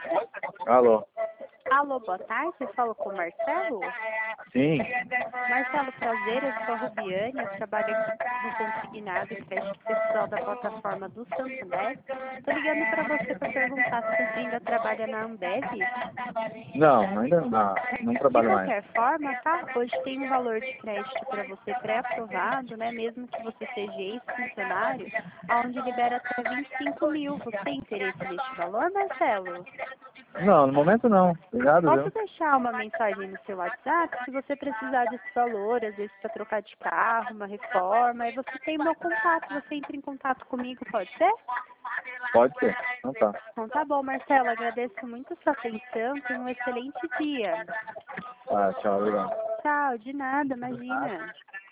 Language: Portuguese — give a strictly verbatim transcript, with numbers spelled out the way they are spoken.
Alô? Alô, boa tarde, eu falo com o Marcelo? Sim. Marcelo, prazer, eu sou a Rubiane, eu trabalho aqui no Consignado e Crédito Pessoal da plataforma do Santander. Estou ligando para você para perguntar se você ainda trabalha na Ambev. Não, ainda não, não De trabalho mais. qualquer forma, tá? Hoje tem um valor de crédito para você pré-aprovado, né? Mesmo que você seja ex-funcionário, onde libera até vinte e cinco mil. Você tem interesse neste valor, Marcelo? Não, no momento não. Obrigado, Posso viu? deixar uma mensagem no seu WhatsApp se você precisar desse valor, às vezes para trocar de carro, uma reforma, aí você tem meu contato, você entra em contato comigo, pode ser? Pode ser. Então tá. Então tá bom, Marcelo, agradeço muito a sua atenção, tenha um excelente dia. Ah, tchau, obrigado. Tchau, de nada, imagina.